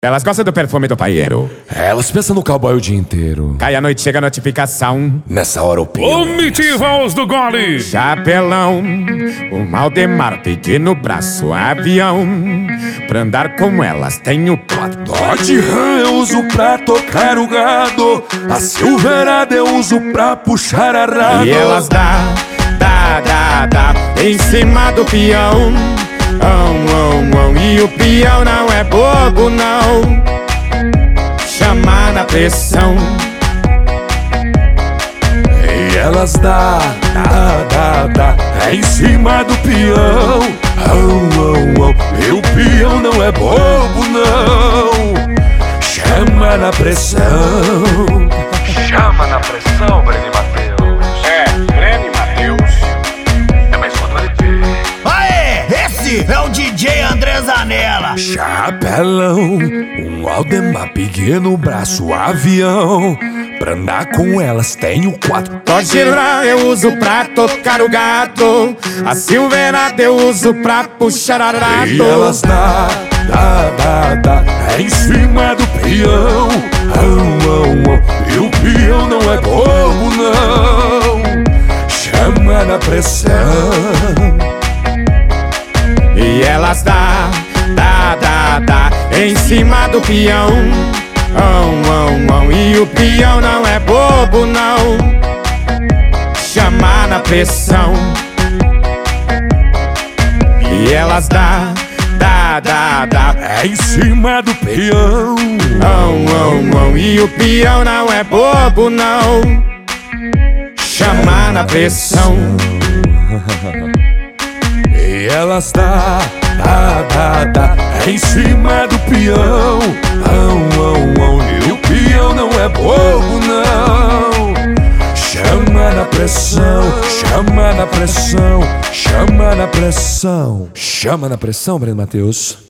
Elas gostam do perfume do paieiro. Elas pensam no cowboy o dia inteiro. Cai a noite, chega a notificação. Nessa hora o peão. Voz do gole. Chapelão, o Maldemar peguei no braço avião. Pra andar com elas tenho quatro. Dodge Ram eu uso pra tocar o gado. A Silverado eu uso pra puxar arado. E elas dá em cima do peão. E o peão não é bobo não. Chama na pressão. E elas dá em cima do peão. E o peão não é bobo não. Chama na pressão. Chama na pressão, Breno e Matheus. Breno e Matheus. É mais quando LP. Aê, esse é o DJ André Zanella. Chapelão, um Aldemar peguei no braço avião. Pra andar com elas tenho quatro. Dodge Ram eu uso pra tocar o gato. A Silverado eu uso pra puxar arado. E elas dá em cima do peão. E o peão não é bobo não. Chama na pressão. E elas dá em cima do peão. E o peão não é bobo não. Chama na pressão. E elas dá em cima do peão. E o peão não é bobo não. Chama na pressão. E elas dá em cima do peão. E o peão não é bobo não. Chama na pressão, chama na pressão, chama na pressão. Chama na pressão, Breno Matheus.